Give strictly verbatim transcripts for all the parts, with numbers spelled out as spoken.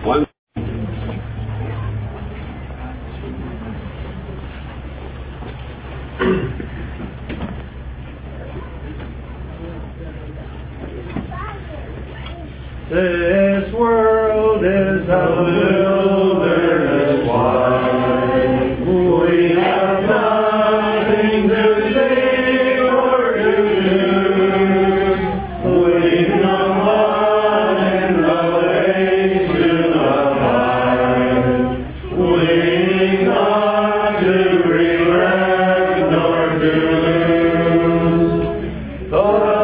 One. This world is a wilderness wide. We have nothing to say or to do. We know what in the way to abide. We not to regret nor to lose. The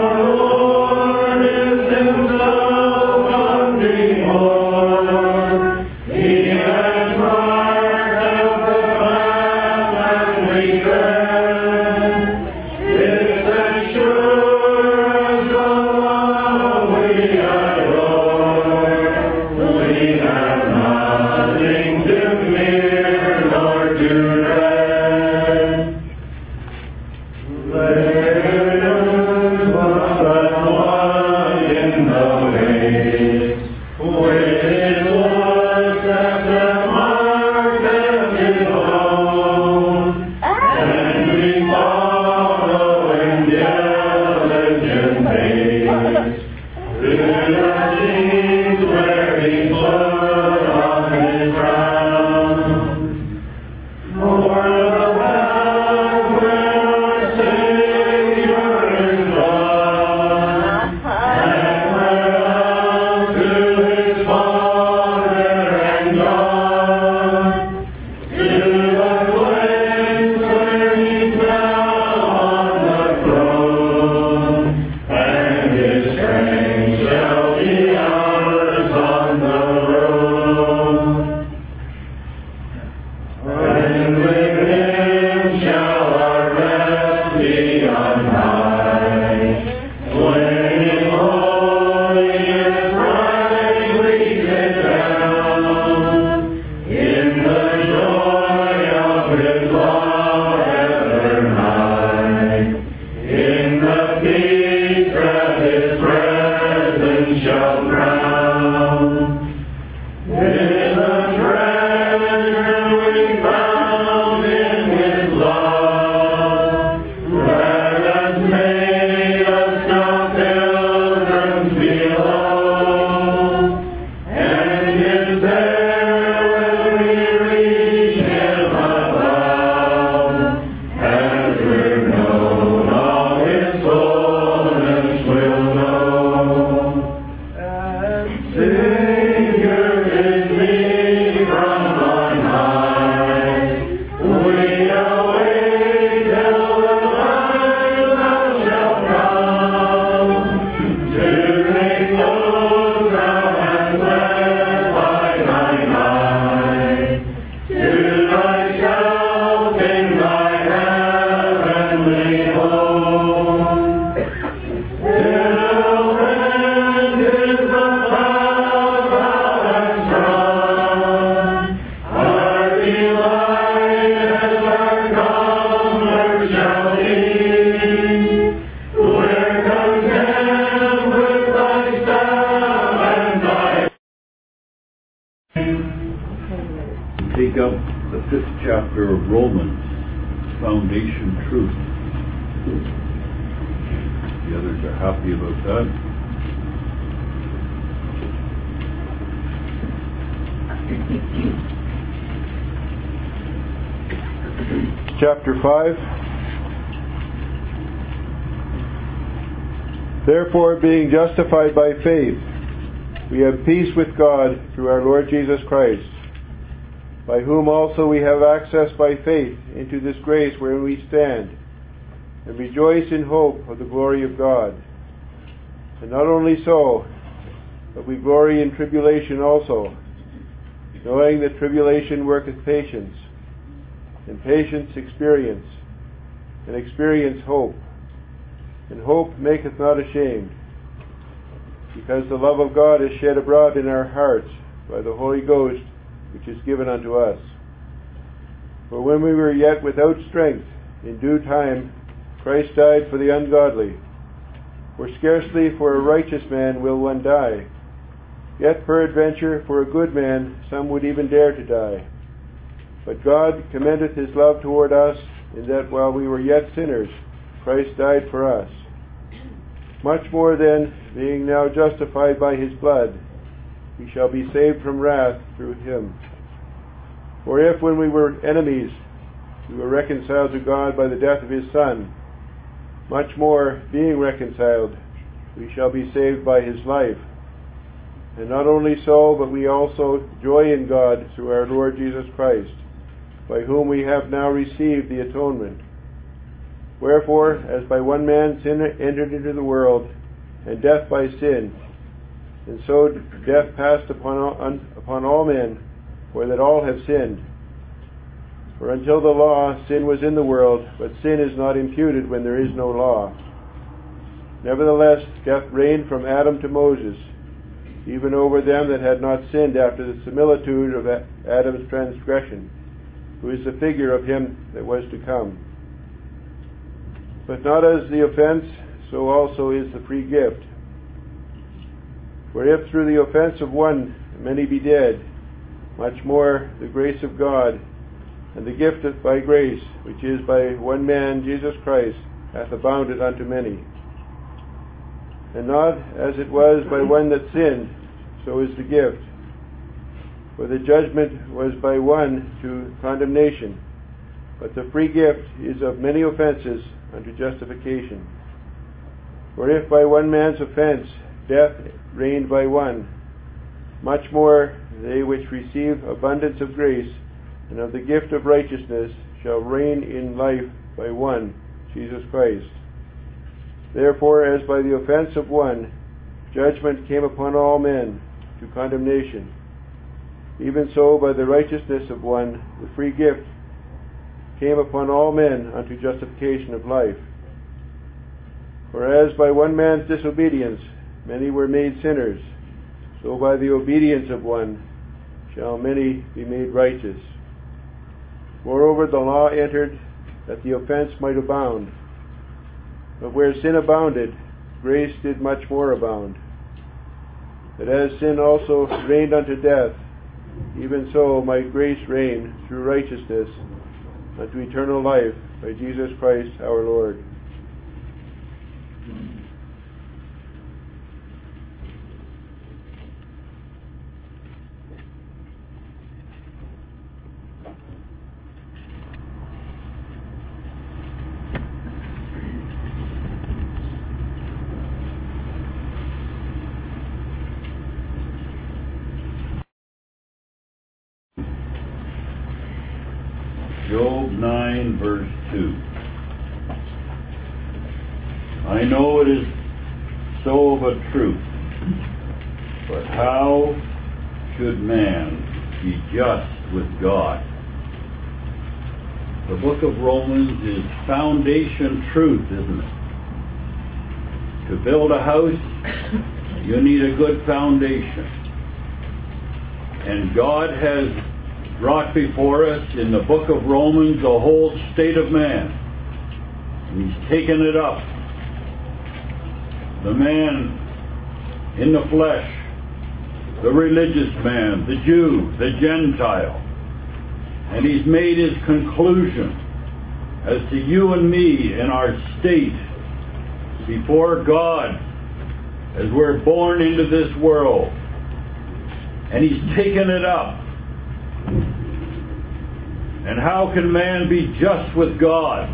Take up the fifth chapter of Romans, Foundation Truth. The others are happy about that. Chapter five. Therefore, being justified by faith, we have peace with God through our Lord Jesus Christ, by whom also we have access by faith into this grace wherein we stand, and rejoice in hope of the glory of God. And not only so, but we glory in tribulation also, knowing that tribulation worketh patience, and patience experience, and experience hope. And hope maketh not ashamed, because the love of God is shed abroad in our hearts by the Holy Ghost, which is given unto us. For when we were yet without strength, in due time Christ died for the ungodly. For scarcely for a righteous man will one die, Yet peradventure for a good man some would even dare to die. But God commendeth his love toward us, in that while we were yet sinners, Christ died for us. Much more then, being now justified by his blood, we shall be saved from wrath through him. For if when we were enemies, we were reconciled to God by the death of his Son, much more, being reconciled, we shall be saved by his life. And not only so, but we also joy in God through our Lord Jesus Christ, by whom we have now received the atonement. Wherefore, as by one man sin entered into the world, and death by sin, and so death passed upon all, un, upon all men, for that all have sinned. For until the law, sin was in the world, but sin is not imputed when there is no law. Nevertheless, death reigned from Adam to Moses, even over them that had not sinned after the similitude of Adam's transgression, who is the figure of him that was to come. But not as the offense, so also is the free gift. For if through the offense of one many be dead, much more the grace of God, and the gift of by grace, which is by one man, Jesus Christ, hath abounded unto many. And not as it was by one that sinned, so is the gift. For the judgment was by one to condemnation, but the free gift is of many offenses unto justification. For if by one man's offense death reigned by one, much more they which receive abundance of grace and of the gift of righteousness shall reign in life by one, Jesus Christ. Therefore, as by the offense of one judgment came upon all men to condemnation, even so by the righteousness of one the free gift came upon all men unto justification of life. For as by one man's disobedience many were made sinners, so by the obedience of one shall many be made righteous. Moreover, the law entered that the offense might abound. But where sin abounded, grace did much more abound. That as sin also reigned unto death, even so might grace reign through righteousness unto eternal life by Jesus Christ our Lord. Job nine, verse two. I know it is so of a truth, but how should man be just with God? The book of Romans is foundation truth, isn't it? To build a house, you need a good foundation. And God has brought before us in the book of Romans the whole state of man. And he's taken it up. The man in the flesh, the religious man, the Jew, the Gentile. And he's made his conclusion as to you and me in our state before God as we're born into this world. And he's taken it up. And how can man be just with God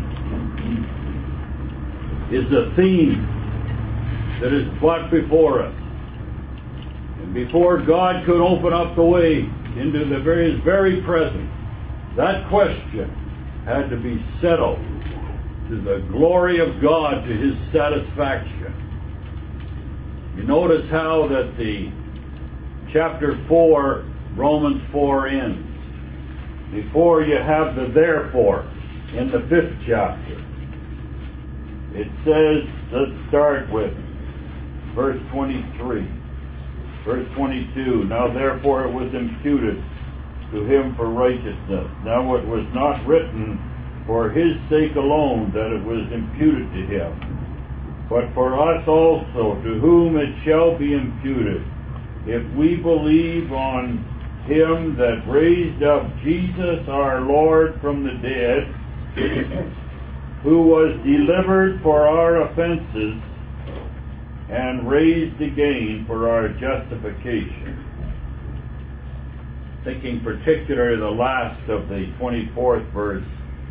is the theme that is brought before us. And before God could open up the way into the very, his very presence, that question had to be settled to the glory of God, to his satisfaction. You notice how that the chapter four, Romans four ends. Before you have the therefore in the fifth chapter. It says, let's start with verse twenty-three. Verse twenty-two, now therefore it was imputed to him for righteousness. Now it was not written for his sake alone that it was imputed to him, but for us also, to whom it shall be imputed if we believe on him that raised up Jesus our Lord from the dead, who was delivered for our offenses and raised again for our justification. Thinking particularly the last of the twenty-fourth verse.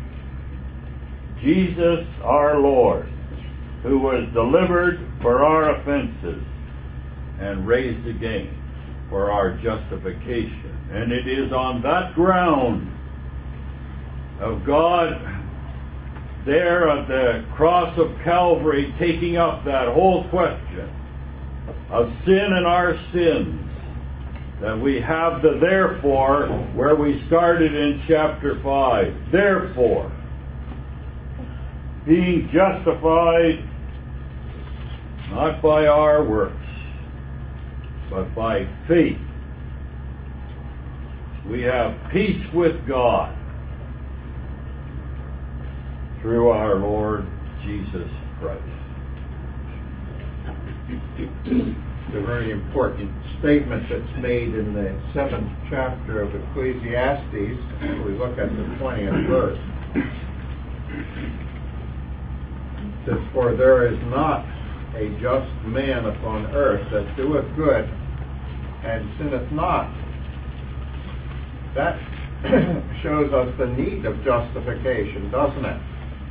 Jesus our Lord, who was delivered for our offenses and raised again for our justification. And it is on that ground of God there at the cross of Calvary taking up that whole question of sin and our sins that we have the therefore where we started in chapter five. Therefore, being justified not by our works, but by faith, we have peace with God through our Lord Jesus Christ. It's a very important statement that's made in the seventh chapter of Ecclesiastes. We look at the twentieth verse. It says, "For there is not a just man upon earth that doeth good and sinneth not." That shows us the need of justification, doesn't it?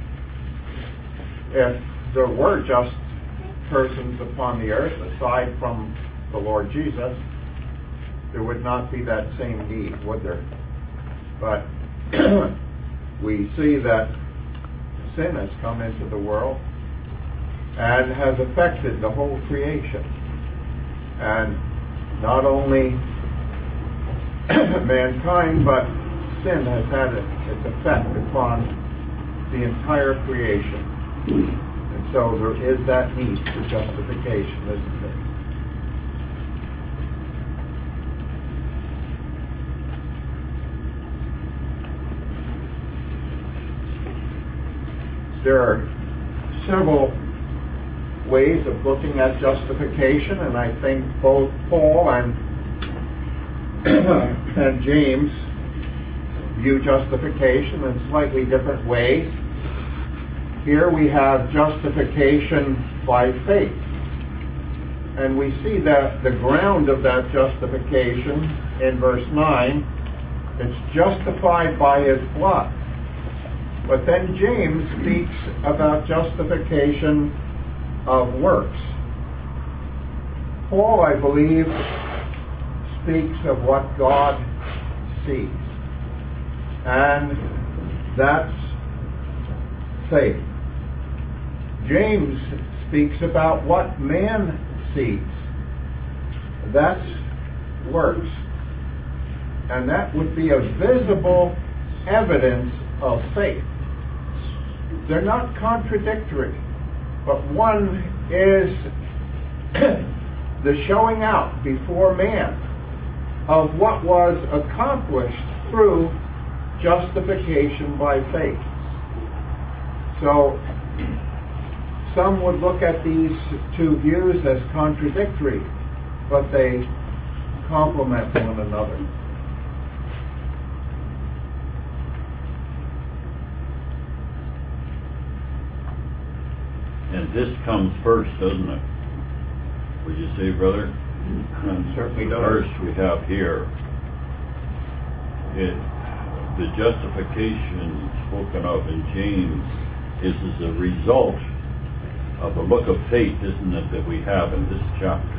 If there were just persons upon the earth aside from the Lord Jesus, there would not be that same need, would there? But we see that sin has come into the world and has affected the whole creation. And not only mankind, but sin has had its effect upon the entire creation. And so there is that need for justification, isn't there? There are several ways of looking at justification, and I think both Paul and and James view justification in slightly different ways. Here we have justification by faith. And we see that the ground of that justification in verse nine, it's justified by his blood. But then James speaks about justification of works. Paul, I believe, speaks of what God sees. And that's faith. James speaks about what man sees. That's works. And that would be a visible evidence of faith. They're not contradictory, but one is the showing out before man of what was accomplished through justification by faith. So some would look at these two views as contradictory, but they complement one another. And this comes first, doesn't it? Would you say, brother? It certainly the does. verse we have here, it, the justification spoken of in James is as a result of a look of faith, isn't it, that we have in this chapter.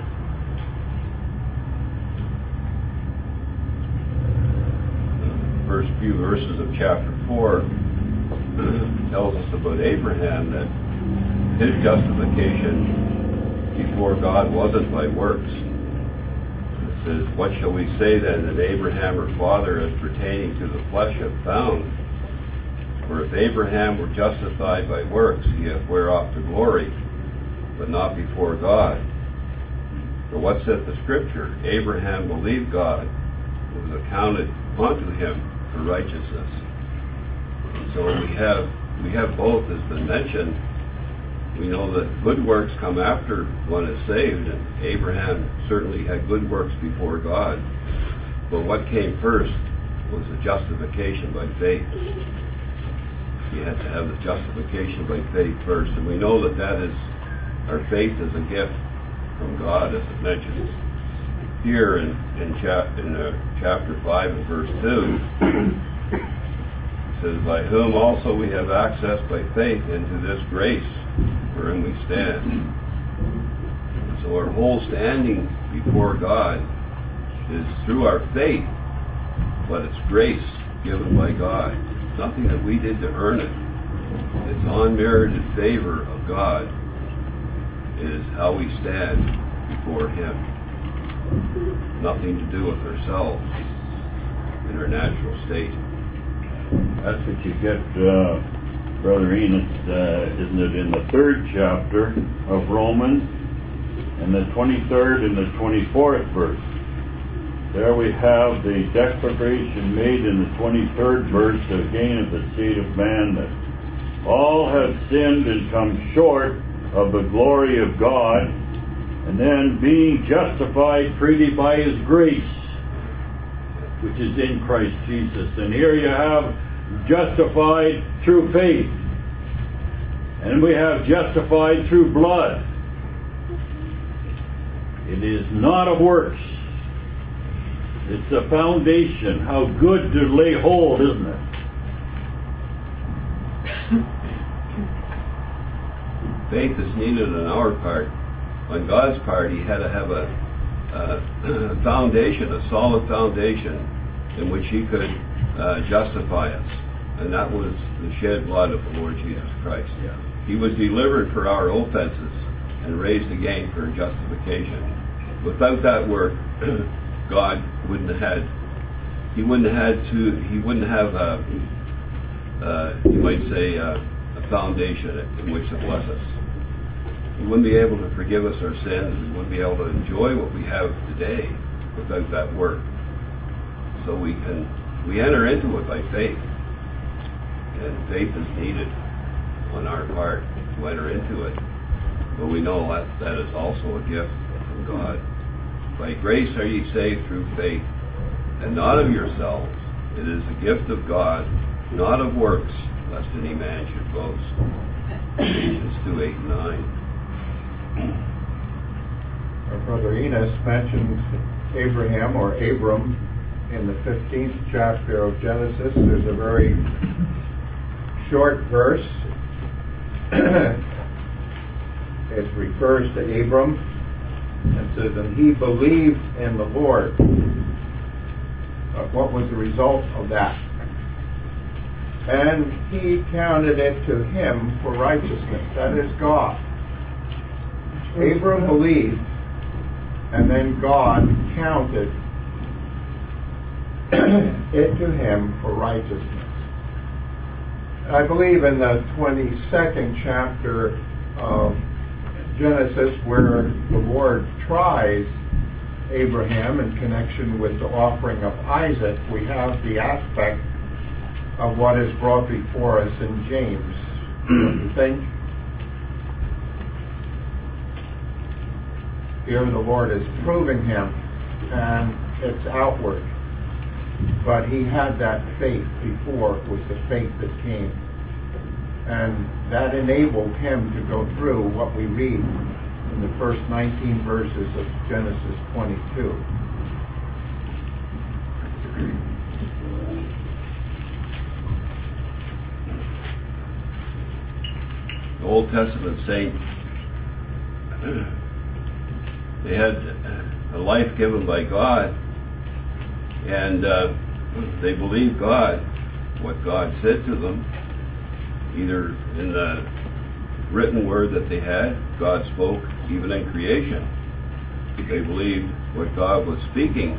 The first few verses of chapter four tells us about Abraham, that his justification before God wasn't by works. It says, "What shall we say then that Abraham our father as pertaining to the flesh hath found? For if Abraham were justified by works, he hath whereof to glory, but not before God. For what saith the Scripture? Abraham believed God, it was accounted unto him for righteousness." And so we have we have both, as been mentioned, we know that good works come after one is saved, and Abraham certainly had good works before God. But what came first was the justification by faith. He had to have the justification by faith first, and we know that that is, our faith is a gift from God, as it mentions here in in, chap, in uh, chapter five and verse two. It says, by whom also we have access by faith into this grace wherein we stand. So our whole standing before God is through our faith, but it's grace given by God. It's nothing that we did to earn it. It's unmerited favor of God is how we stand before Him. Nothing to do with ourselves in our natural state. That's what you get, uh, Brother Enos, uh, isn't it, in the third chapter of Romans, in the twenty-third and the twenty-fourth verse. There we have the declaration made in the twenty-third verse, again of the seed of man, that all have sinned and come short of the glory of God, and then being justified freely by His grace, which is in Christ Jesus. And here you have justified through faith, and we have justified through blood. It is not of works. It's a foundation. How good to lay hold, isn't it? Faith is needed on our part. On God's part, He had to have a, a foundation, a solid foundation in which He could uh, justify us. And that was the shed blood of the Lord Jesus Christ. Yeah. He was delivered for our offenses and raised again for justification. Without that work, God wouldn't have had, He wouldn't have had to, He wouldn't have, a, uh, you might say, a, a foundation in which to bless us. He wouldn't be able to forgive us our sins. We wouldn't be able to enjoy what we have today without that work. So we can, we enter into it by faith. And faith is needed on our part to enter into it. But we know that that is also a gift from God. By grace are ye saved through faith, and not of yourselves. It is the gift of God, not of works, lest any man should boast. Ephesians two, eight, and nine. Our brother Enos mentioned Abraham or Abram in the fifteenth chapter of Genesis. There's a very short verse. It refers to Abram and says, and he believed in the Lord. But what was the result of that? And He counted it to him for righteousness. That is God. Abram believed, and then God counted it to him for righteousness. I believe in the twenty-second chapter of Genesis, where the Lord tries Abraham in connection with the offering of Isaac, we have the aspect of what is brought before us in James. Don't you think? Here the Lord is proving him, and it's outward. But he had that faith before. It was the faith that came. And that enabled him to go through what we read in the first nineteen verses of Genesis twenty-two. The Old Testament saints, they had a life given by God, and uh, they believed God, what God said to them, either in the written word that they had, God spoke even in creation. They believed what God was speaking,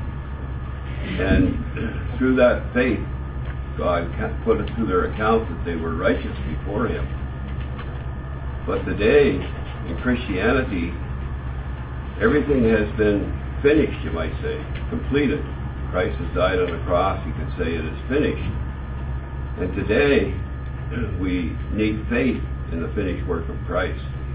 and through that faith, God put it to their account that they were righteous before Him. But today, in Christianity, everything has been finished, you might say, completed. Christ has died on the cross, you could say it is finished. And today, we need faith in the finished work of Christ.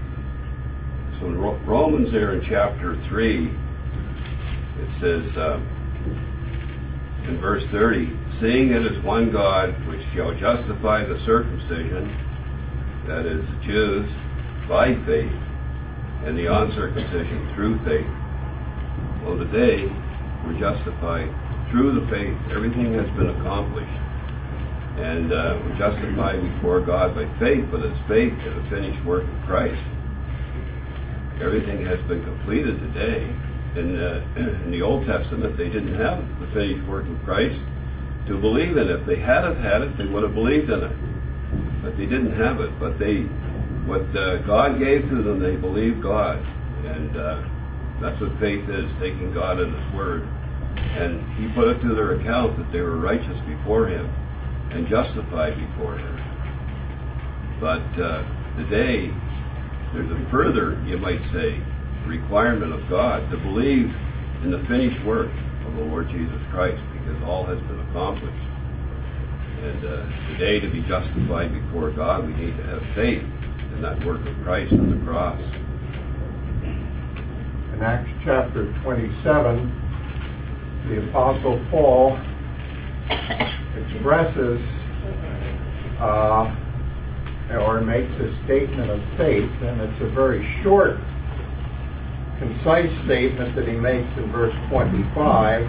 So in Ro- Romans there in chapter three, it says uh, in verse thirty, seeing it is one God which shall justify the circumcision, that is, the Jews, by faith, and the uncircumcision through faith. Well, today, we're justified through the faith. Everything has been accomplished. And uh, we're justified before God by faith, but it's faith in the finished work of Christ. Everything has been completed today. In, uh, in the Old Testament, they didn't have the finished work of Christ to believe in. If they had have had it, they would have believed in it. But they didn't have it. But they, what uh, God gave to them, they believed God. And uh, that's what faith is, taking God at His word. And He put it to their account that they were righteous before Him and justified before Him. But uh, today, there's a further, you might say, requirement of God to believe in the finished work of the Lord Jesus Christ, because all has been accomplished. And uh, today, to be justified before God, we need to have faith in that work of Christ on the cross. In Acts chapter twenty-seven, the Apostle Paul expresses uh, or makes a statement of faith, and it's a very short, concise statement that he makes in verse twenty-five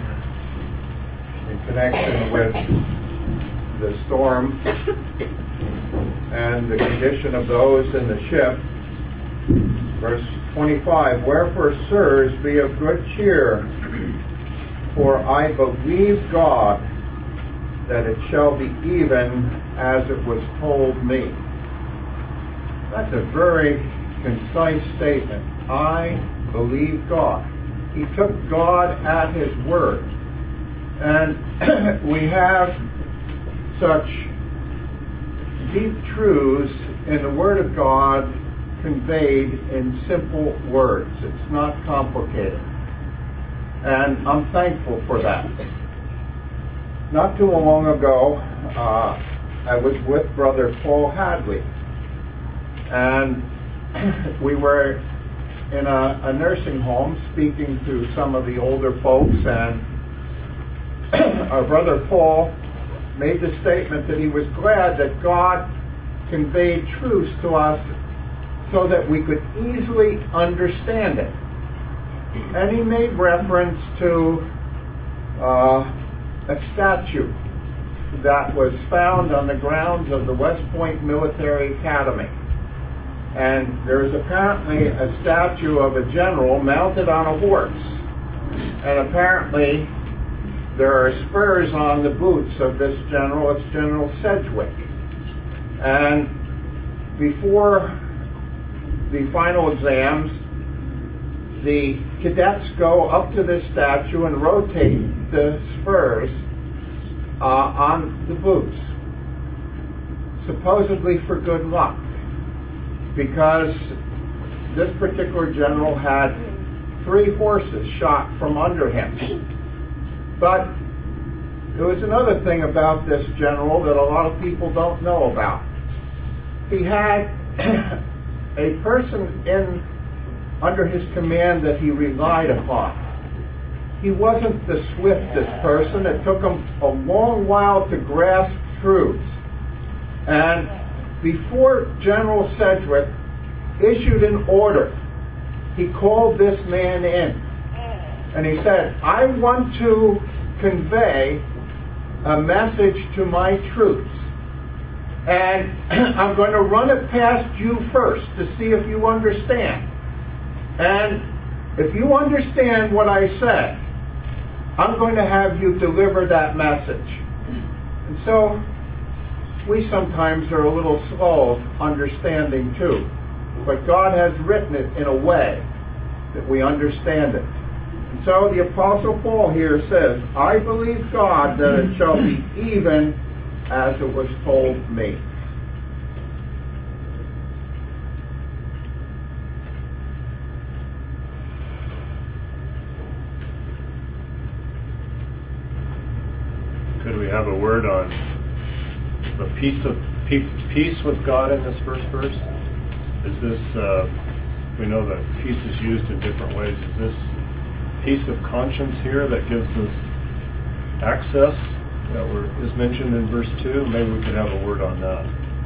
in connection with the storm and the condition of those in the ship. Verse twenty-five, wherefore, sirs, be of good cheer, for I believe God that it shall be even as it was told me. That's a very concise statement. I believe God. He took God at His word. And we have such deep truths in the Word of God conveyed in simple words. It's not complicated. And I'm thankful for that. Not too long ago, uh, I was with Brother Paul Hadley. And we were in a, a nursing home speaking to some of the older folks, and our Brother Paul made the statement that he was glad that God conveyed truths to us so that we could easily understand it. And he made reference to uh, a statue that was found on the grounds of the West Point Military Academy. And there's apparently a statue of a general mounted on a horse. And apparently there are spurs on the boots of this general. It's General Sedgwick. And before the final exams, the cadets go up to this statue and rotate the spurs uh, on the boots, supposedly for good luck, because this particular general had three horses shot from under him. But there was another thing about this general that a lot of people don't know about. He had a person in under his command that he relied upon. He wasn't the swiftest person. It took him a long while to grasp truths. And before General Sedgwick issued an order, he called this man in. And he said, I want to convey a message to my troops. And I'm going to run it past you first to see if you understand. And if you understand what I say, I'm going to have you deliver that message. And so we sometimes are a little slow of understanding too. But God has written it in a way that we understand it. And so the Apostle Paul here says, I believe God that it shall be even as it was told me. Could we have a word on the peace of peace with God in this first verse? Is this uh, we know that peace is used in different ways. Is this peace of conscience here that gives us access that were, is mentioned in verse two? Maybe we could have a word on that.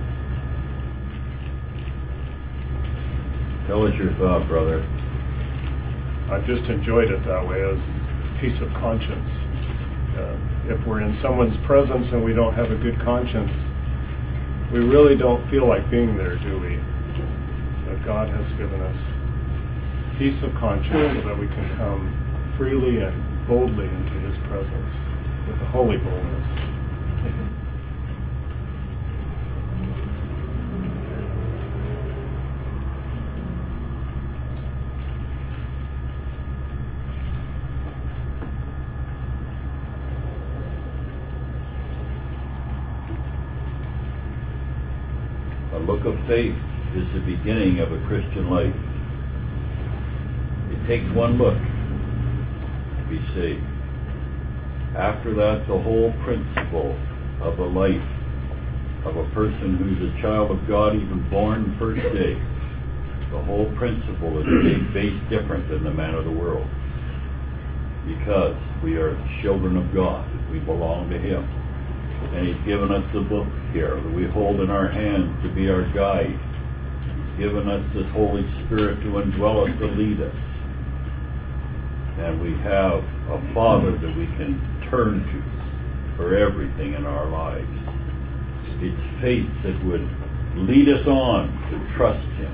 Tell us your thought, brother. I've just enjoyed it that way, as peace of conscience. Uh, if we're in someone's presence and we don't have a good conscience, we really don't feel like being there, do we? But God has given us peace of conscience so that we can come freely and boldly into His presence with a holy boldness. A look of faith is the beginning of a Christian life. It takes one look to be saved. After that, the whole principle of the life of a person who's a child of God, even born the first day, the whole principle is based different than the man of the world. Because we are children of God. We belong to Him. And He's given us the book here that we hold in our hands to be our guide. He's given us this Holy Spirit to indwell us, to lead us. And we have a Father that we can turn to for everything in our lives. It's faith that would lead us on to trust Him.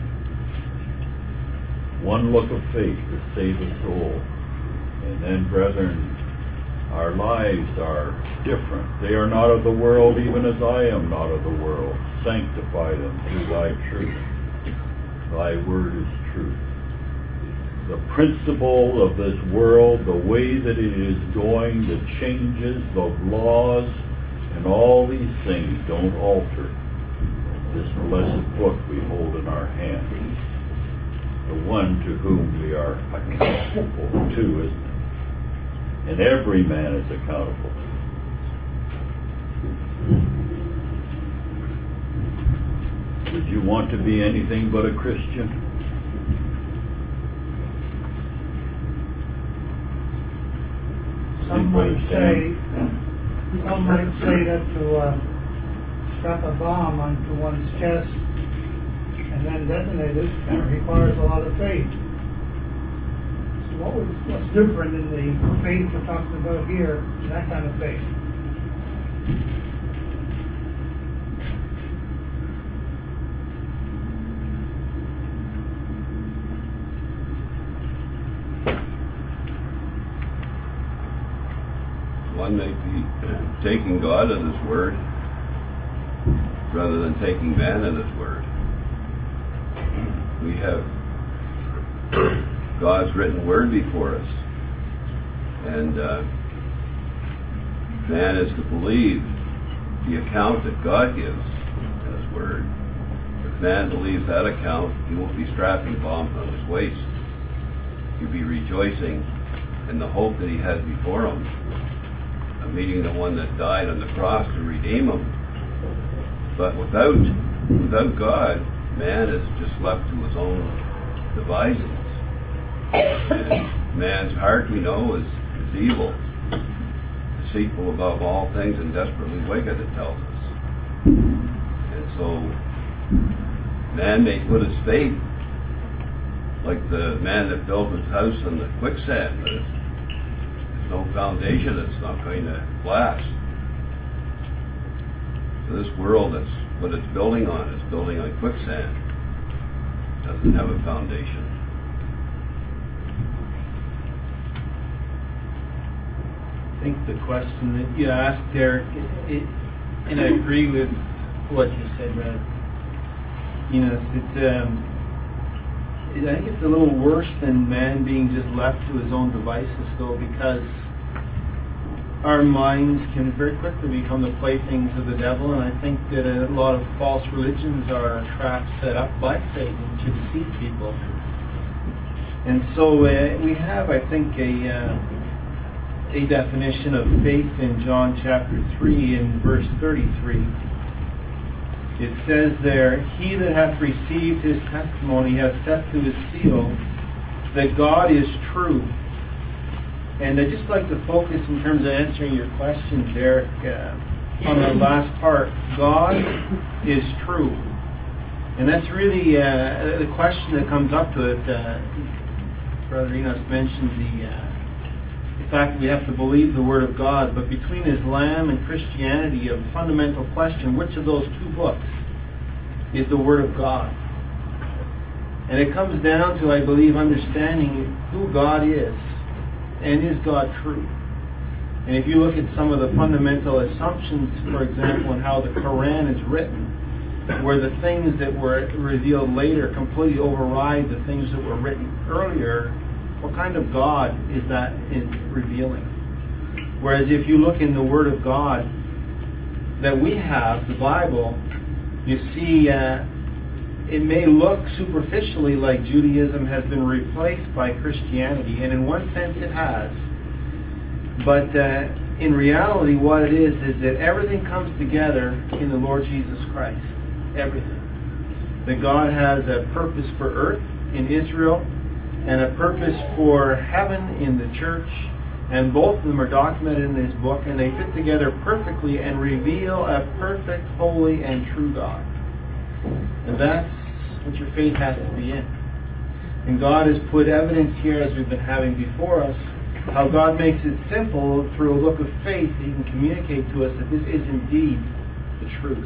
One look of faith to save a soul. And then, brethren, our lives are different. They are not of the world, even as I am not of the world. Sanctify them through Thy truth. Thy word is truth. The principle of this world, the way that it is going, the changes, the laws, and all these things don't alter this blessed book we hold in our hands. The one to whom we are accountable to, isn't it? And every man is accountable. Would you want to be anything but a Christian? Some might say, some might say that to uh, strap a bomb onto one's chest and then detonate it requires a lot of faith. So what was, what's different in the faith we're talking about here, that kind of faith? One may be taking God at His word rather than taking man at His word. We have God's written word before us, and uh, man is to believe the account that God gives in His word. If man believes that account, he won't be strapping bombs on his waist. He'll be rejoicing in the hope that he has before him, meeting the one that died on the cross to redeem him. But without without God, man is just left to his own devisings. And man's heart, we know, is, is evil, deceitful above all things, and desperately wicked, it tells us. And so man may put his faith, like the man that built his house on the quicksand, but it's no foundation, it's not going to last. So this world, that's what it's building on, is building on quicksand. It doesn't have a foundation. I think the question that you asked there, it, it, and I agree with what you said, Brad. You know, it's, um, it, I think it's a little worse than man being just left to his own devices, though, because our minds can very quickly become the playthings of the devil, and I think that a lot of false religions are traps set up by Satan to deceive people. And so uh, we have, I think, a uh, a definition of faith in John chapter three and verse thirty-three. it says there, he that hath received his testimony hath set to his seal that God is true. And I'd just like to focus in terms of answering your question, Derek, uh, on the last part. God is true. And that's really uh, the question that comes up to it. Uh, Brother Enos mentioned the, uh, the fact that we have to believe the Word of God, but between Islam and Christianity, a fundamental question, which of those two books is the Word of God? And it comes down to, I believe, understanding who God is, and is God true? And if you look at some of the fundamental assumptions, for example, in how the Quran is written, where the things that were revealed later completely override the things that were written earlier, what kind of God is that in revealing? Whereas if you look in the Word of God that we have, the Bible, you see uh, it may look superficially like Judaism has been replaced by Christianity, and in one sense it has. But uh, in reality, what it is, is that everything comes together in the Lord Jesus Christ. Everything. That God has a purpose for earth in Israel and a purpose for heaven in the church, and both of them are documented in this book, and they fit together perfectly and reveal a perfect, holy, and true God. And that's what your faith has to be in. And God has put evidence here, as we've been having before us, how God makes it simple through a look of faith that He can communicate to us that this is indeed the truth.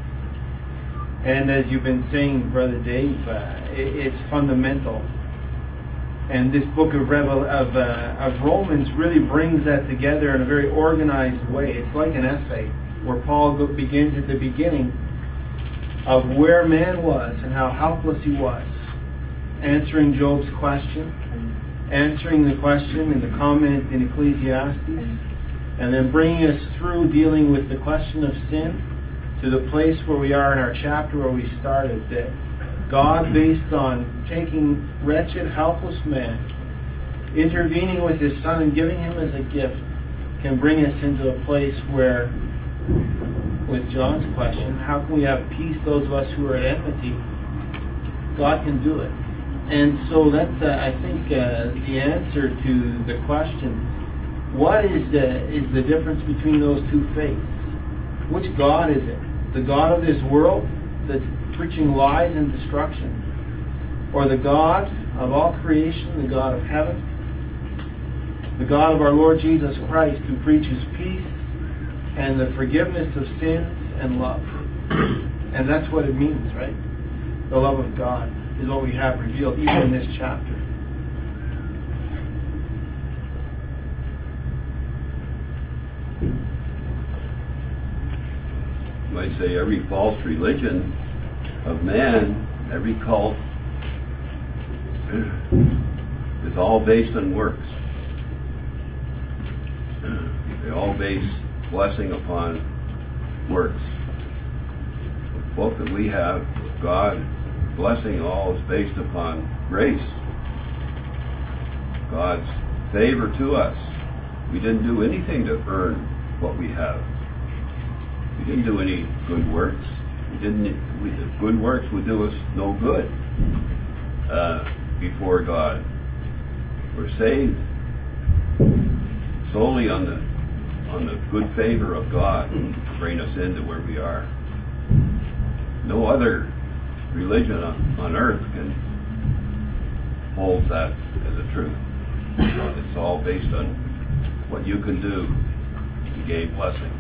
And as you've been saying, Brother Dave, uh, it, it's fundamental. And this book of, Revel- of, uh, of Romans really brings that together in a very organized way. It's like an essay where Paul go- begins at the beginning of where man was and how helpless he was, answering Job's question, answering the question in the comment in Ecclesiastes, and then bringing us through dealing with the question of sin to the place where we are in our chapter where we started, that God, based on taking wretched, helpless man, intervening with His Son and giving Him as a gift, can bring us into a place where, with John's question, how can we have peace, those of us who are at enmity? God can do it. And so that's, uh, I think, uh, the answer to the question, what is the, is the difference between those two faiths? Which God is it? The God of this world that's preaching lies and destruction? Or the God of all creation, the God of heaven? The God of our Lord Jesus Christ, who preaches peace and the forgiveness of sins and love. And that's what it means, right? The love of God is what we have revealed even in this chapter. You might say every false religion of man, every cult, is all based on works. They all base blessing upon works. The book that we have, God blessing all, is based upon grace. God's favor to us. We didn't do anything to earn what we have. We didn't do any good works. We didn't. We, good works would do us no good uh, before God. We're saved solely on the on the good favor of God to bring us into where we are. No other religion on, on earth can hold that as a truth. It's all based on what you can do to gain blessing.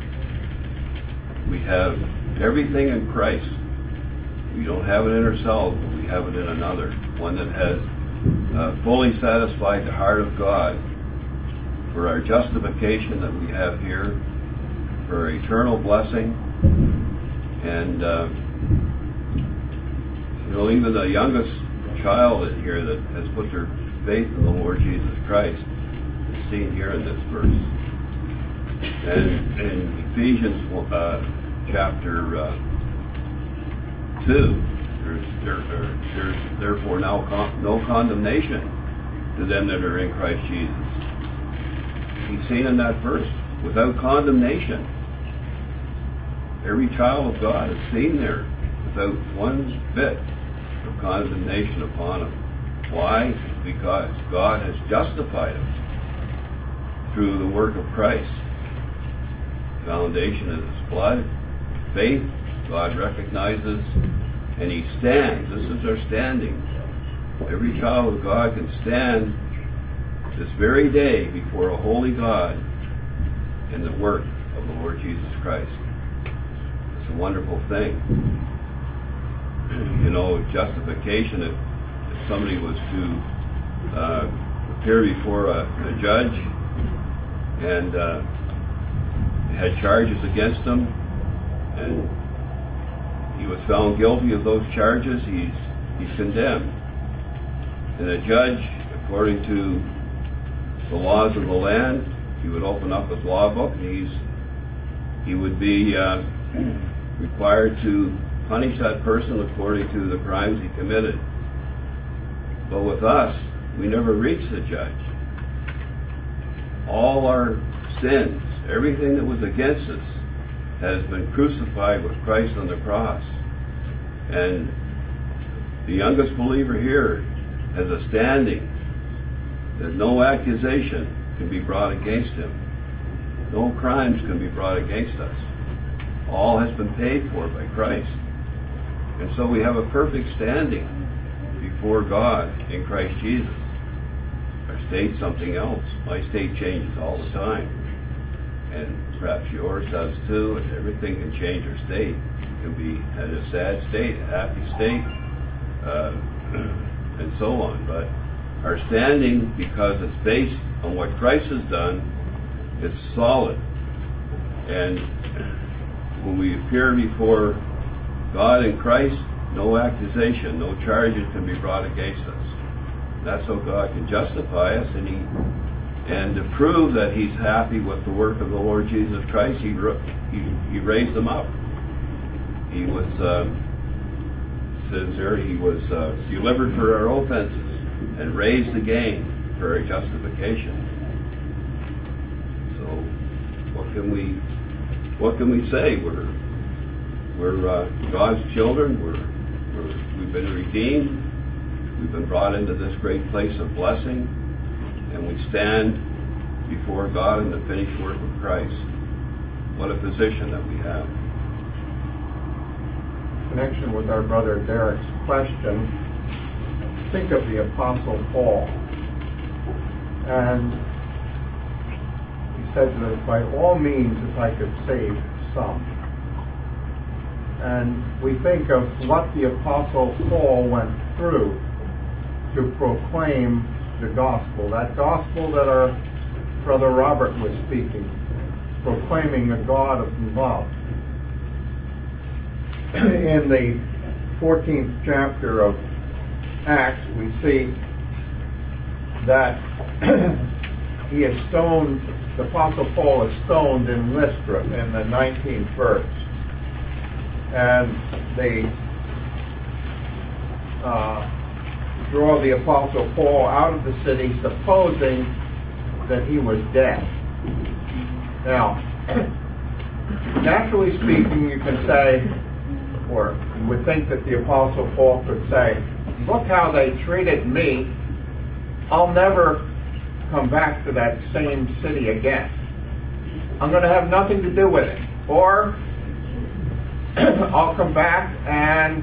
We have everything in Christ. We don't have it in ourselves, but we have it in another. One that has uh, fully satisfied the heart of God for our justification that we have here, for our eternal blessing. And, uh, you know, even the youngest child in here that has put their faith in the Lord Jesus Christ is seen here in this verse. And in Ephesians uh, chapter uh, two, there's, there, there, there's therefore now con- no condemnation to them that are in Christ Jesus. He's seen in that verse, without condemnation. every child of God is seen there without one bit of condemnation upon him. Why? Because God has justified him through the work of Christ. Foundation is his blood. Faith, God recognizes, and he stands. This is our standing. Every child of God can stand this very day before a holy God in the work of the Lord Jesus Christ. It's a wonderful thing. You know, justification, if, if somebody was to uh, appear before a, a judge and uh, had charges against him, and he was found guilty of those charges, he's he's condemned. And a judge, according to the laws of the land, he would open up his law book, and he's he would be uh, required to punish that person according to the crimes he committed. But with us, we never reach the judge. All our sins, everything that was against us, has been crucified with Christ on the cross. And the youngest believer here has a standing that no accusation can be brought against him. No crimes can be brought against us. All has been paid for by Christ. And so we have a perfect standing before God in Christ Jesus. Our state's something else. My state changes all the time. And perhaps yours does too, and everything can change our state. It can be at a sad state, a happy state, uh, and so on. But our standing, because it's based on what Christ has done, is solid. And when we appear before God in Christ, no accusation, no charges can be brought against us. That's how God can justify us, and He, and to prove that He's happy with the work of the Lord Jesus Christ, He He, he raised Him up. He was, uh, says there, He was uh, delivered for our offenses and raised again for our justification. So, what can we, what can we say? We're we're uh, God's children. We're, we're we've been redeemed. We've been brought into this great place of blessing, and we stand before God in the finished work of Christ. What a position that we have. In connection with our brother Derek's question, think of the Apostle Paul. And he said that by all means, if I could save some. And we think of what the Apostle Paul went through to proclaim the gospel, that gospel that our brother Robert was speaking, proclaiming a God of love. In the fourteenth chapter of Acts, we see that he is stoned, the Apostle Paul is stoned in Lystra in the nineteenth verse. And they uh, draw the Apostle Paul out of the city, supposing that he was dead. Now, naturally speaking, you can say, or you would think that the Apostle Paul could say, look how they treated me. I'll never come back to that same city again. I'm going to have nothing to do with it. Or I'll come back and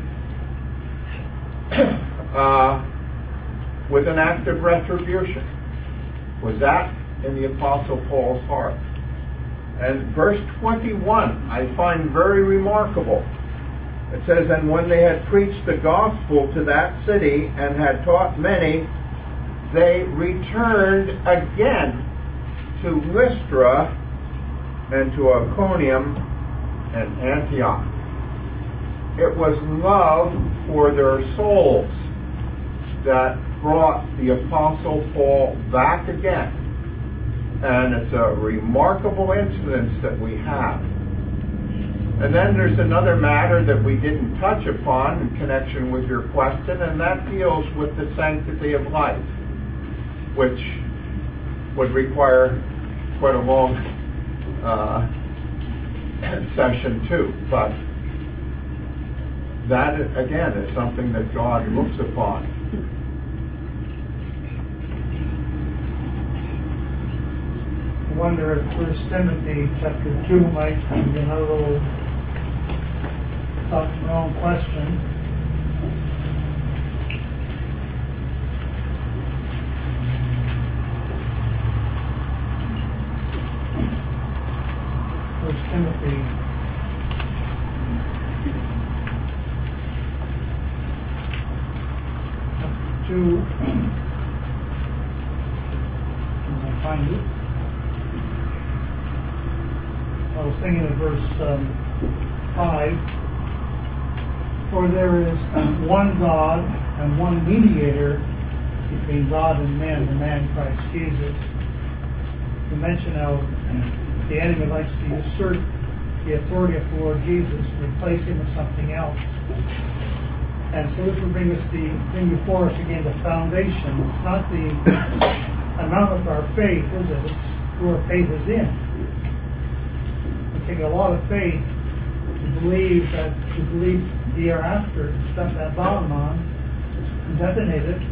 uh, with an act of retribution. Was that in the Apostle Paul's heart? And verse twenty-one I find very remarkable. It says, and when they had preached the gospel to that city and had taught many, they returned again to Lystra and to Iconium and Antioch. It was love for their souls that brought the Apostle Paul back again. And it's a remarkable incident that we have. And then there's another matter that we didn't touch upon in connection with your question, and that deals with the sanctity of life, which would require quite a long uh, session two. But that, again, is something that God looks upon. I wonder if First Timothy chapter two might be another little thought my own question. First Timothy chapter two. Can I find it? I was thinking of verse um, five. For there is one God and one mediator between God and men, the man Christ Jesus. You mentioned how the enemy likes to usurp the authority of the Lord Jesus, replace him with something else. And so this will bring us the bring before us again the foundation. It's not the amount of our faith, is it? It's who our faith is in. Take a lot of faith to believe that to believe the year after stuff that bomb on and detonate it,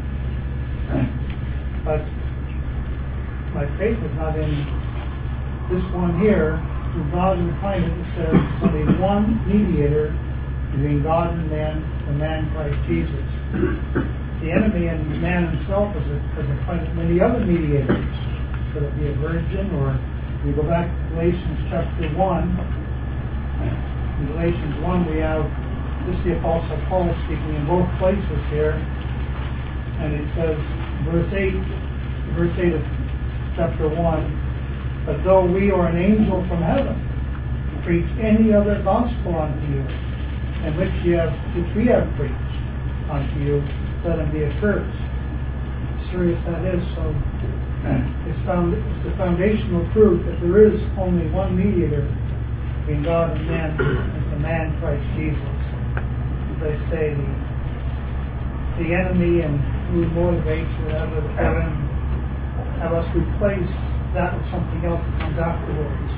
but my faith is not in this one here. Through God and find it, it says only one mediator between God and man, the man Christ Jesus. The enemy and man himself has, has appointed many other mediators, whether it be a virgin or we go back to Galatians chapter one. In Galatians one we have, this is the Apostle Paul speaking in both places here. And it says, verse eight, verse eight of chapter one, but though we or an angel from heaven preach any other gospel unto you, and which, ye have, which we have preached unto you, let him be accursed. Serious that is, so It's, found, it's the foundational truth that there is only one mediator between God and man. It's the man Christ Jesus. As I say, the, the enemy and who motivates whatever heaven have us replace that with something else that comes afterwards.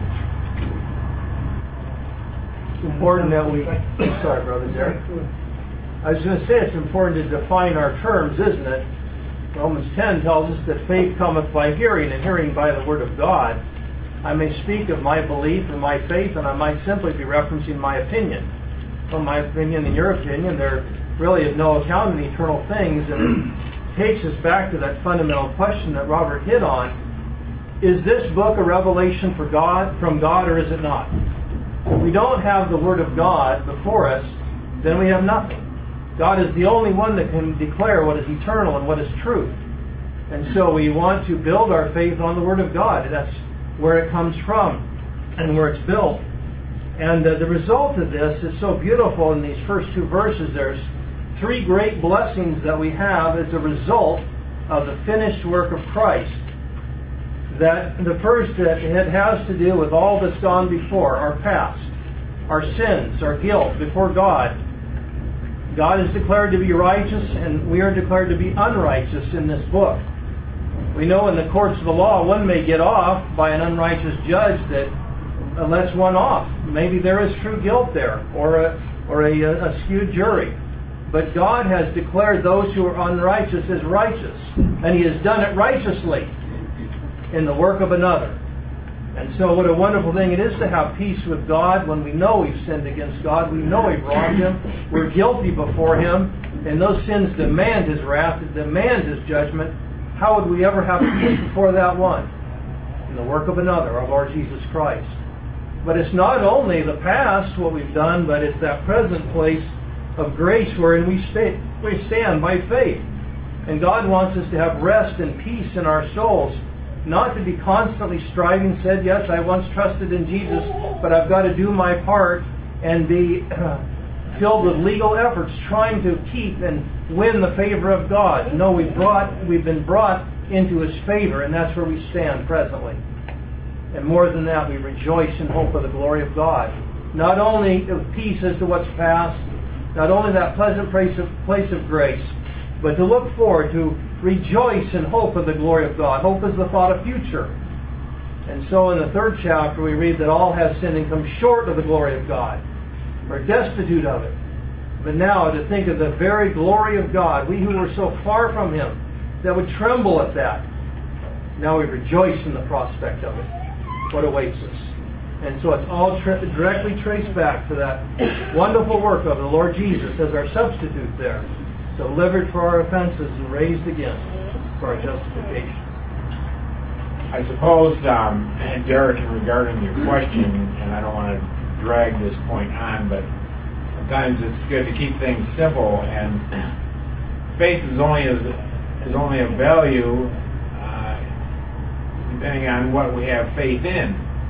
It's important that we. Sorry, Brother Derek. I was going to say it's important to define our terms, isn't it? Romans ten tells us that faith cometh by hearing, and hearing by the word of God. I may speak of my belief and my faith, and I might simply be referencing my opinion. Well, my opinion and your opinion, there really is no account in eternal things, and it takes us back to that fundamental question that Robert hit on. Is this book a revelation for God, from God, or is it not? If we don't have the Word of God before us, then we have nothing. God is the only one that can declare what is eternal and what is truth. And so we want to build our faith on the Word of God. That's where it comes from and where it's built. And uh, the result of this is so beautiful in these first two verses. There's three great blessings that we have as a result of the finished work of Christ. That the first, that it has to do with all that's gone before, our past, our sins, our guilt before God. God is declared to be righteous, and we are declared to be unrighteous in this book. We know in the courts of the law, one may get off by an unrighteous judge that lets one off. Maybe there is true guilt there, or a, or a, a skewed jury. But God has declared those who are unrighteous as righteous, and He has done it righteously in the work of another. And so what a wonderful thing it is to have peace with God when we know we've sinned against God. We know we've wronged Him. We're guilty before Him. And those sins demand His wrath, demand His judgment. How would we ever have peace before that one? In the work of another, our Lord Jesus Christ. But it's not only the past, what we've done, but it's that present place of grace wherein we, stay, we stand by faith. And God wants us to have rest and peace in our souls. Not to be constantly striving, said, yes, I once trusted in Jesus, but I've got to do my part and be uh, filled with legal efforts trying to keep and win the favor of God. No, we've, brought, we've been brought into His favor, and that's where we stand presently. And more than that, we rejoice in hope of the glory of God. Not only of peace as to what's past, not only that pleasant place of, place of grace, but to look forward, to rejoice in hope of the glory of God. Hope is the thought of future. And so in the third chapter we read that all have sinned and come short of the glory of God, or destitute of it. But now to think of the very glory of God, we who were so far from Him that would tremble at that, now we rejoice in the prospect of it, what awaits us. And so it's all tra- directly traced back to that wonderful work of the Lord Jesus as our substitute there, delivered for our offenses and raised again for our justification. I suppose, um, and Derek, regarding your question, and I don't want to drag this point on, but sometimes it's good to keep things simple, and faith is only as is only of value uh, depending on what we have faith in.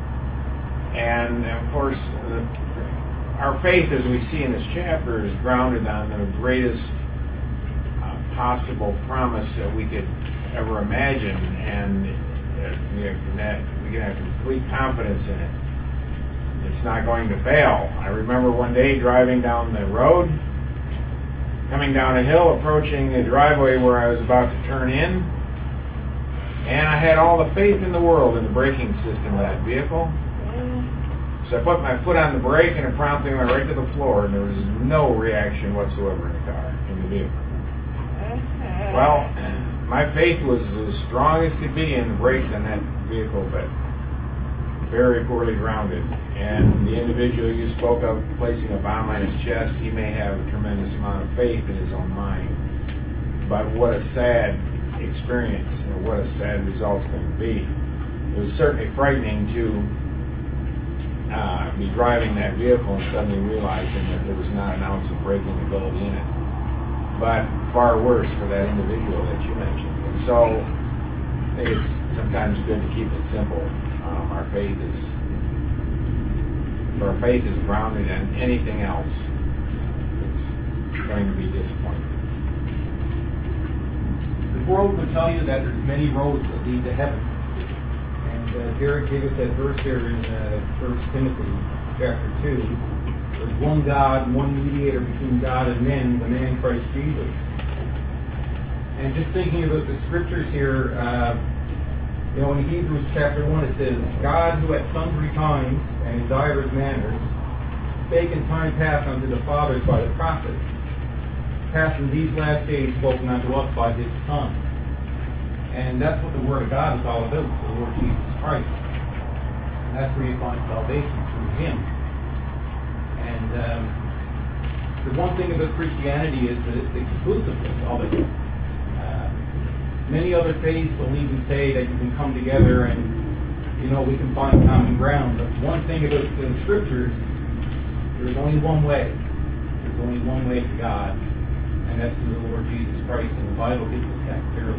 And of course, the, our faith, as we see in this chapter, is grounded on the greatest uh, possible promise that we could ever imagine, and uh, we, have that, we can have complete confidence in it. It's not going to fail. I remember one day driving down the road, coming down a hill, approaching the driveway where I was about to turn in, and I had all the faith in the world in the braking system of that vehicle. So I put my foot on the brake, and it promptly went right to the floor, and there was no reaction whatsoever in the car, in the vehicle. Well, my faith was as strong as could be in the brakes on that vehicle, but very poorly grounded. And the individual you spoke of placing a bomb on his chest, he may have a tremendous amount of faith in his own mind. But what a sad experience, and what a sad result it's going to be. It was certainly frightening to uh, be driving that vehicle and suddenly realizing that there was not an ounce of braking ability in it. But far worse for that individual that you mentioned. And so I think it's sometimes good to keep it simple. Um, our faith is, if our faith is grounded in anything else, it's going to be disappointing. The world would tell you that there's many roads that lead to heaven. And uh, Derek gave us that verse here in uh, First Timothy chapter two. There's one God, one mediator between God and men, the man Christ Jesus. And just thinking about the scriptures here, uh, you know, in Hebrews chapter one it says, God who at sundry times and in divers manners spake in time past unto the fathers by the prophets, hath in these last days spoken unto us by His Son. And that's what the Word of God is all about, the Lord Jesus Christ. And that's where you find salvation through Him. And um, the one thing about Christianity is the, the exclusiveness of it. Uh, many other faiths will even say that you can come together and, you know, we can find common ground. But one thing about the Scriptures, there's only one way. There's only one way to God. And that's through the Lord Jesus Christ. And the Bible gives us that clearly.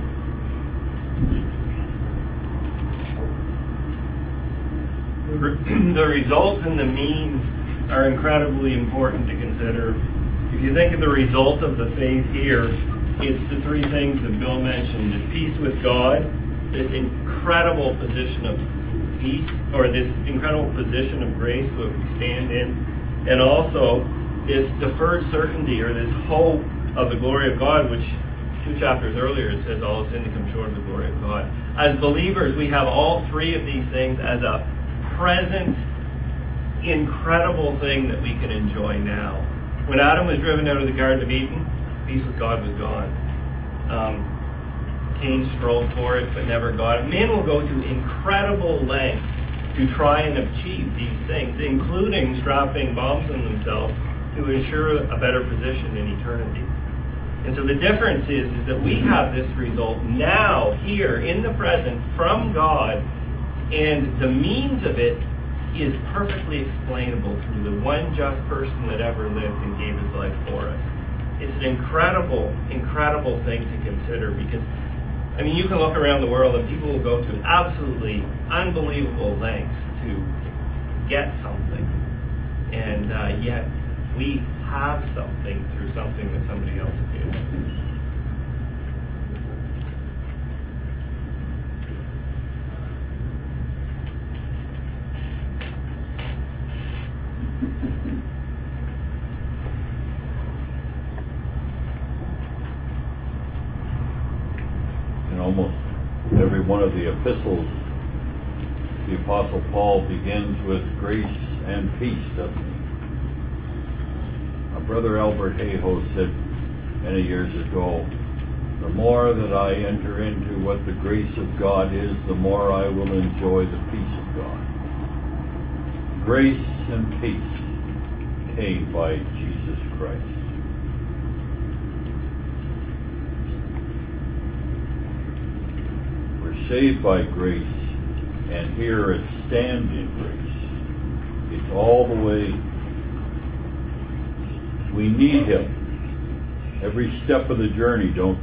The results and the means are incredibly important to consider. If you think of the result of the faith here, it's the three things that Bill mentioned. The peace with God, this incredible position of peace, or this incredible position of grace that we stand in, and also this deferred certainty, or this hope of the glory of God, which two chapters earlier it says all sin to come short of the glory of God. As believers, we have all three of these things as a present, incredible thing that we can enjoy now. When Adam was driven out of the Garden of Eden, peace with God was gone. Um, Cain strove for it, but never got it. Men will go to incredible lengths to try and achieve these things, including strapping bombs on themselves to ensure a better position in eternity. And so the difference is, is that we have this result now, here, in the present, from God, and the means of it is perfectly explainable through the one just person that ever lived and gave his life for us. It's an incredible, incredible thing to consider, because, I mean, you can look around the world and people will go to absolutely unbelievable lengths to get something. And uh, yet, we have something through something that somebody else did. In almost every one of the epistles, the Apostle Paul begins with grace and peace, doesn't he? Our brother Albert Hayhoe said many years ago, the more that I enter into what the grace of God is, the more I will enjoy the peace of God. Grace and peace came by Jesus Christ. We're saved by grace, and here it's stand in grace. It's all the way. We need Him every step of the journey, don't we?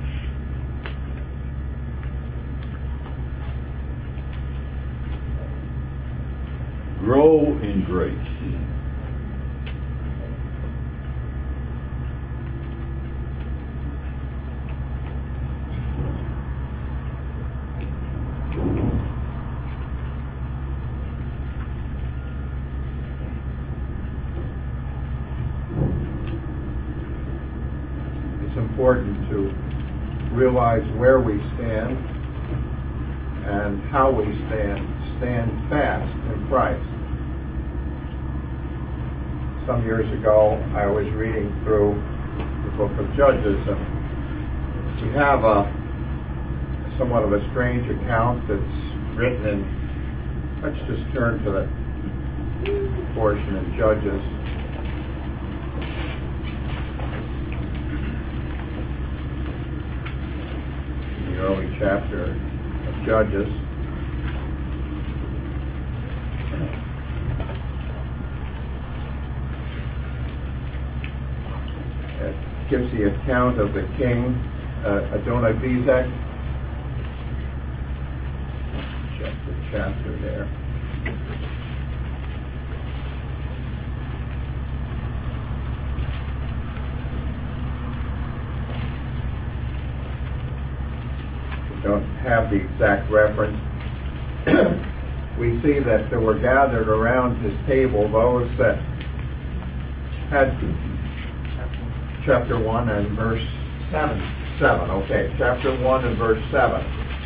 Grow in grace. It's important to realize where we stand and how we stand. Stand fast in Christ. Some years ago, I was reading through the book of Judges, and we have a somewhat of a strange account that's written in. Let's just turn to the portion in Judges. The early chapter of Judges. It gives the account of the king uh, Adonibezek. Check the chapter there. We don't have the exact reference. We see that there were gathered around his table those that had chapter one and verse seven. Seven, okay. Chapter one and verse seven.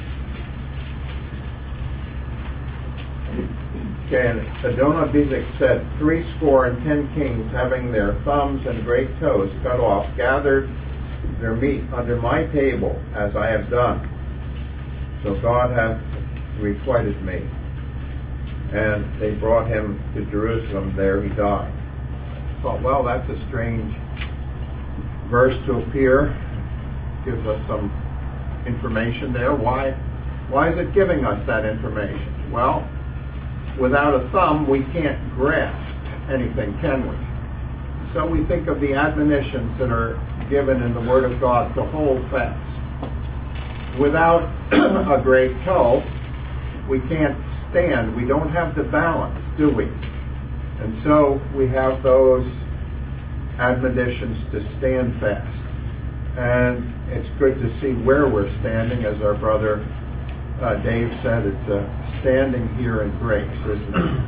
Okay, and Adonibezek said, Three score and ten kings, having their thumbs and great toes cut off, gathered their meat under my table, as I have done. So God hath requited me. And they brought him to Jerusalem. There he died. I thought, well, that's a strange verse to appear. Gives us some information there. Why, why is it giving us that information? Well, without a thumb, we can't grasp anything, can we? So we think of the admonitions that are given in the Word of God to hold fast. Without a great toe, we can't stand. We don't have the balance, do we? And so we have those admonitions to stand fast. And it's good to see where we're standing, as our brother uh, Dave said, it's uh, standing here in grace, isn't it?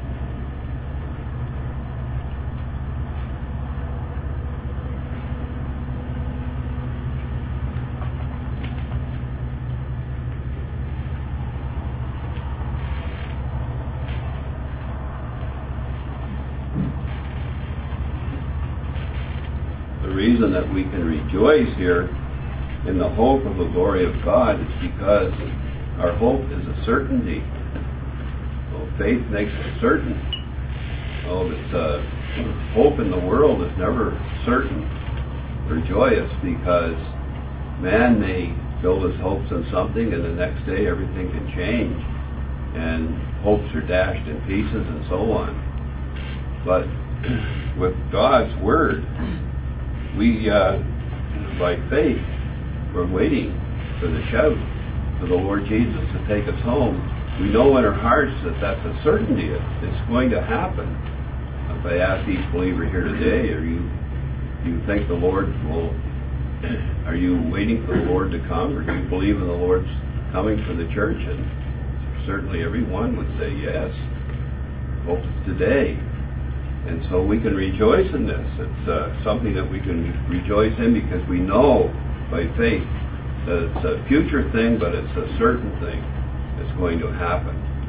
The reason that we can rejoice here in the hope of the glory of God is because our hope is a certainty. Well, faith makes it certain. Oh, it's, uh, hope in the world is never certain or joyous, because man may build his hopes on something and the next day everything can change and hopes are dashed in pieces and so on. But with God's Word, we, uh, by faith, we're waiting for the shout for the Lord Jesus to take us home. We know in our hearts that that's a certainty. It's going to happen. If I ask each believer here today, are you, do you think the Lord will, are you waiting for the Lord to come, or do you believe in the Lord's coming for the church? And certainly everyone would say yes. Hope it's today. And so we can rejoice in this. It's uh, something that we can rejoice in because we know by faith that it's a future thing, but it's a certain thing that's going to happen.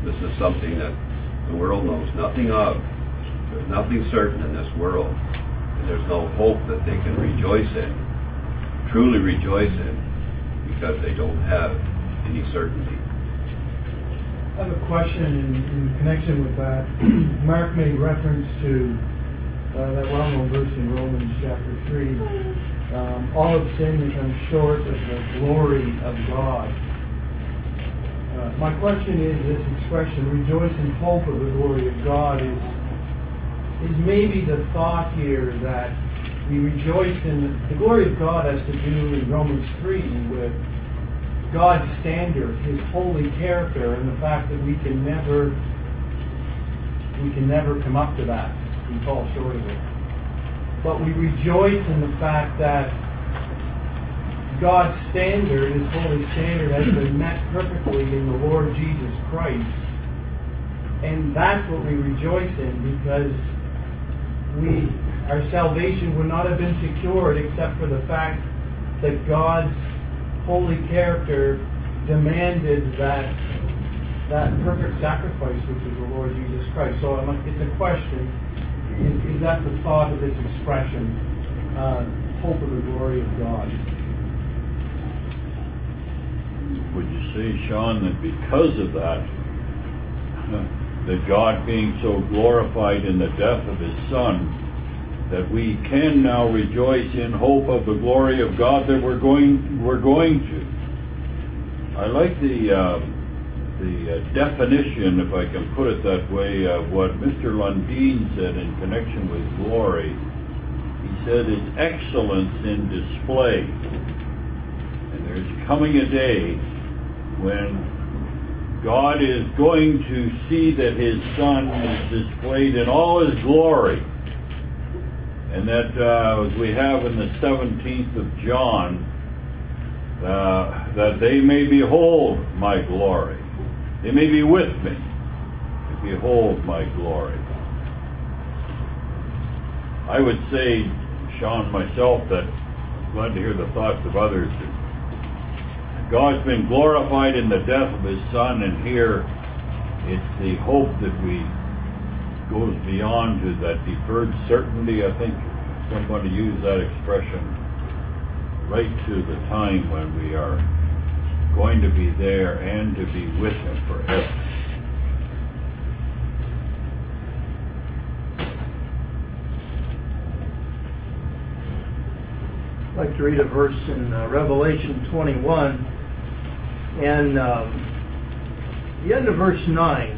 This is something that the world knows nothing of. There's nothing certain in this world. And there's no hope that they can rejoice in, truly rejoice in, because they don't have any certainty. I have a question in, in connection with that. Mark made reference to uh, that well-known verse in Romans chapter three. Um, all have sinned and come short of the glory of God. Uh, my question is, this expression, rejoice in hope of the glory of God, is is maybe the thought here that we rejoice in the glory of God has to do in Romans three with God's standard, His holy character, and the fact that we can never we can never come up to that. We fall short of it. But we rejoice in the fact that God's standard, His holy standard, has been met perfectly in the Lord Jesus Christ. And that's what we rejoice in, because we our salvation would not have been secured except for the fact that God's holy character demanded that that perfect sacrifice, which is the Lord Jesus Christ. So it's a question: is, is that the thought of this expression, uh, hope of the glory of God? Would you say, Sean, that because of that, that God being so glorified in the death of His Son, that we can now rejoice in hope of the glory of God that we're going we're going to? I like the uh, the uh, definition, if I can put it that way, of what Mister Lundeen said in connection with glory. He said it's excellence in display. And there's coming a day when God is going to see that His Son is displayed in all His glory. And that, uh, as we have in the seventeenth of John, uh, that they may behold my glory. They may be with me to behold my glory. I would say, Sean, myself, that I'm glad to hear the thoughts of others. God's been glorified in the death of His Son, and here it's the hope that we goes beyond to that deferred certainty. I think somebody used that expression, right to the time when we are going to be there and to be with Him forever. I'd like to read a verse in uh, Revelation twenty-one, and um, the end of verse nine.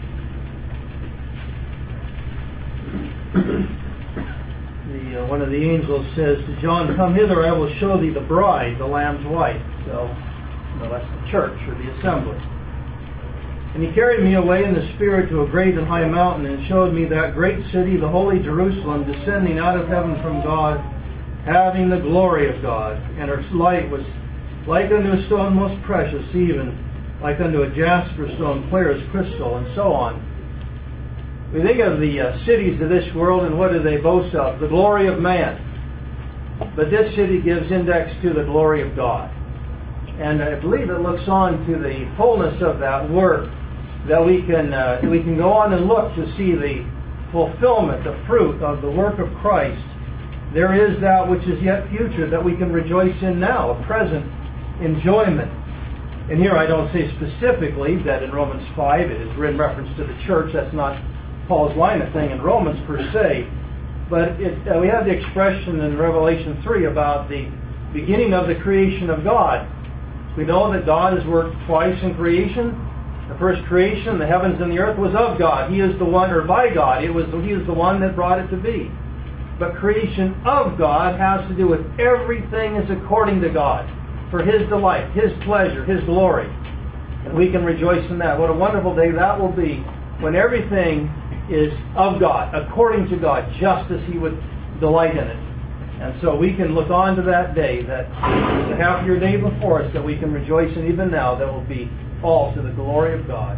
The, uh, one of the angels says to John, "Come hither, I will show thee the bride, the Lamb's wife." So, you know, that's the church, or the assembly. "And he carried me away in the Spirit to a great and high mountain, and showed me that great city, the holy Jerusalem, descending out of heaven from God, having the glory of God. And her light was like unto a stone most precious, even like unto a jasper stone, clear as crystal," and so on. We think of the uh, cities of this world, and what do they boast of? The glory of man. But this city gives index to the glory of God. And I believe it looks on to the fullness of that work, that we can uh, we can go on and look to see the fulfillment, the fruit of the work of Christ. There is that which is yet future that we can rejoice in now, a present enjoyment. And here I don't say specifically that in Romans five it is in reference to the church. That's not Paul's line of thing in Romans per se. But it, uh, we have the expression in Revelation three about the beginning of the creation of God. We know that God has worked twice in creation. The first creation, the heavens and the earth, was of God. He is the one, or by God. It was He is the one that brought it to be. But creation of God has to do with everything is according to God, for His delight, His pleasure, His glory. And we can rejoice in that. What a wonderful day that will be, when everything is of God, according to God, just as He would delight in it. And so we can look on to that day, that is a happier day before us, that we can rejoice in even now, that will be all to the glory of God.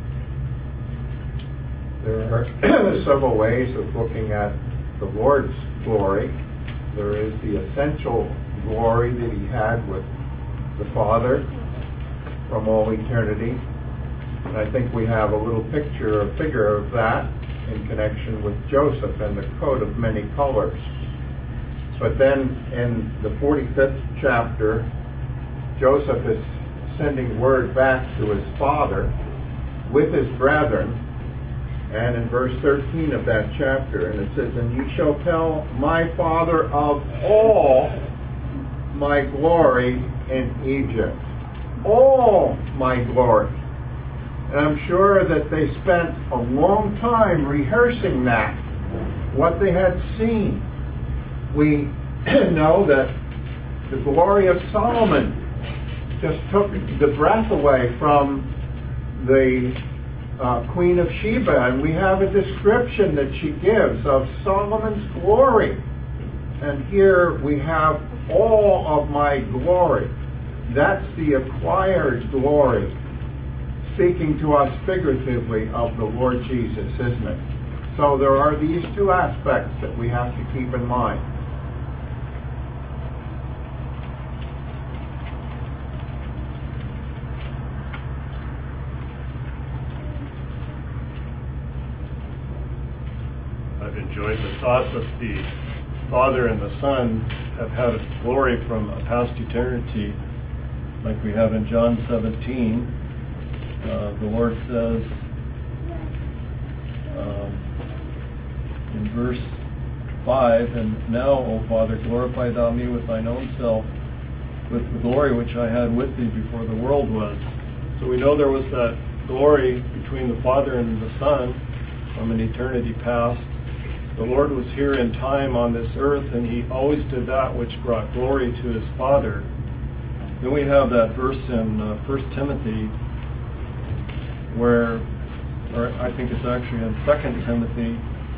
There are several ways of looking at the Lord's glory. There is the essential glory that He had with the Father from all eternity. And I think we have a little picture, a figure of that in connection with Joseph and the coat of many colors. But then in the forty-fifth chapter, Joseph is sending word back to his father with his brethren, and in verse thirteen of that chapter, and it says, "And you shall tell my father of all my glory in Egypt." All my glory. And I'm sure that they spent a long time rehearsing that, what they had seen. We know that the glory of Solomon just took the breath away from the uh, Queen of Sheba, and we have a description that she gives of Solomon's glory. And here we have all of my glory. That's the acquired glory, speaking to us figuratively of the Lord Jesus, isn't it? So there are these two aspects that we have to keep in mind. I've enjoyed the thought that the Father and the Son have had glory from a past eternity, like we have in John seventeen. Uh, the Lord says um, in verse five, "And now, O Father, glorify thou me with thine own self, with the glory which I had with thee before the world was." So we know there was that glory between the Father and the Son from an eternity past. The Lord was here in time on this earth, and he always did that which brought glory to his Father. Then we have that verse in uh, First Timothy where, or I think it's actually in Second Timothy,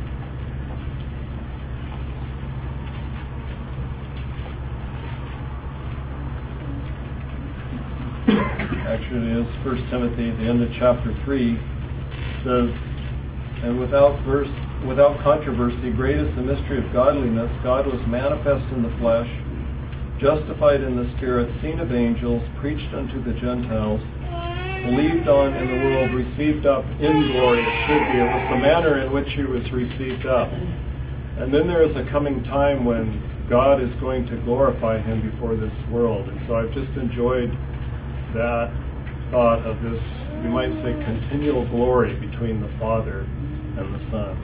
actually it is First Timothy, at the end of chapter three, says, "And without verse, without controversy, great is the mystery of godliness. God was manifest in the flesh, justified in the Spirit, seen of angels, preached unto the Gentiles, believed on in the world, received up in glory." It should be. It was the manner in which he was received up. And then there is a coming time when God is going to glorify him before this world. And so I've just enjoyed that thought of this, you might say, continual glory between the Father and the Son.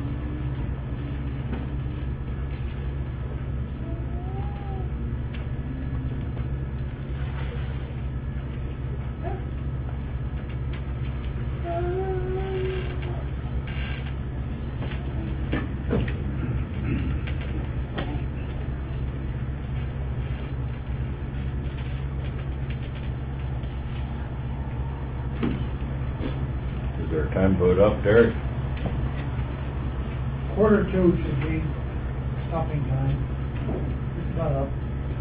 Is there a time vote up, Derek? Quarter two should be stopping time. It's not up.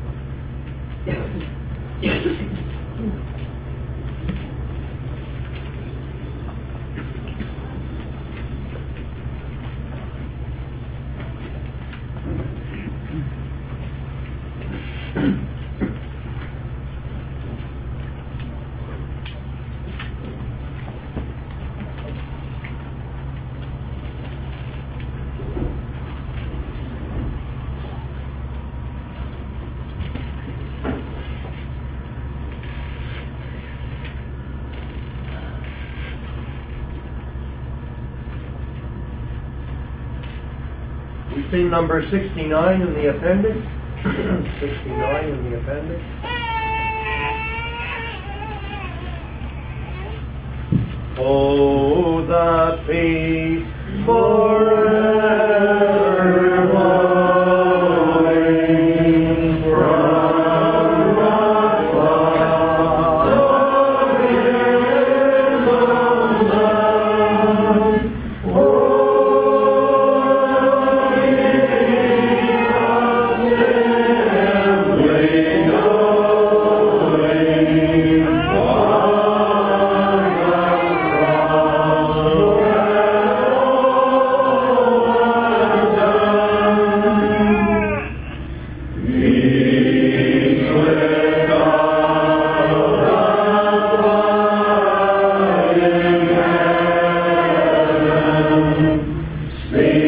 We see number sixty-nine in the appendix. sixty-nine in the appendix. Oh, that peace forever flowing from the clouds of his own Son. Oh, Sing